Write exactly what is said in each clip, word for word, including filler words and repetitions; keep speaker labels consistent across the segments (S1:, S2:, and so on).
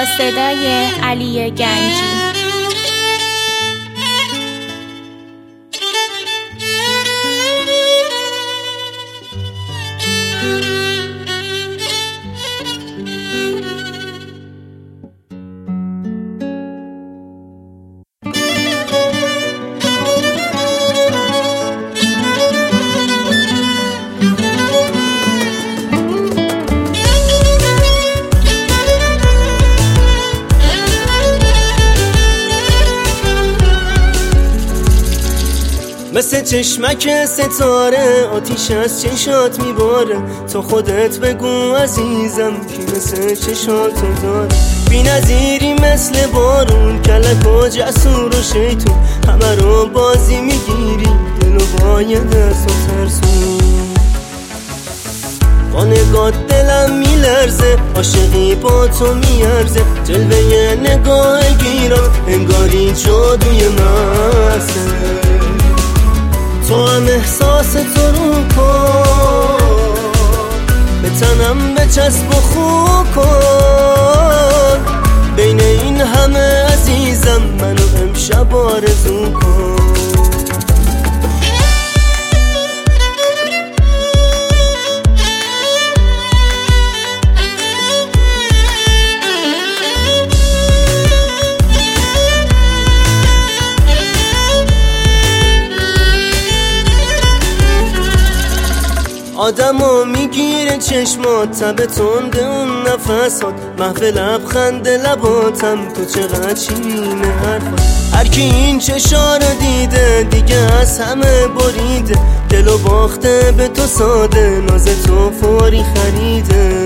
S1: با صدای علی گنجی.
S2: مثل چشمک ستاره آتیش از چشات میباره. تو خودت بگو عزیزم کی مثل چشاتو داره. بی نظیری مثل بارون، کلک و جسور و شیطون، همه رو بازی میگیری دلو باید از تو ترسون. با نگاه دلم میلرزه، عاشقی با تو میارزه. جلوه نگاه گیرات انگاری جادوی مسته. تو هم احساس تو رو کن، به تنم بچسب و خو کن. بین این همه عزیزم منو امشب آرزو کن. آدمو میگیره چشمات، تب تنده اون نفسات، محو لبخند لباتم. تو چقدر شیرینه حرفات. هر کی این چشا رو دیده دیگه از همه بریده. دلو باخته به تو ساده، ناز تو فوری خریده.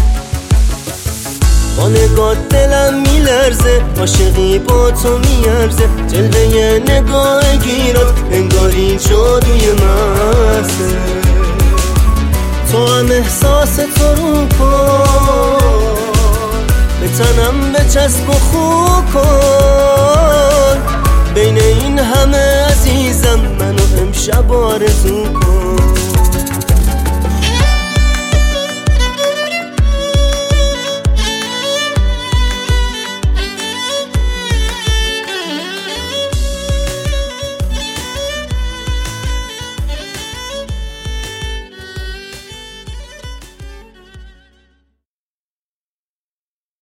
S2: با نگاه دلم میلرزه، عاشقی با تو میارزه. جلوه نگاه گیرات انگاری جادوی مسته. تو هم احساس تو رو کن، به تنم بچسب و خو کن. بین این همه عزیزم منو امشب آرزو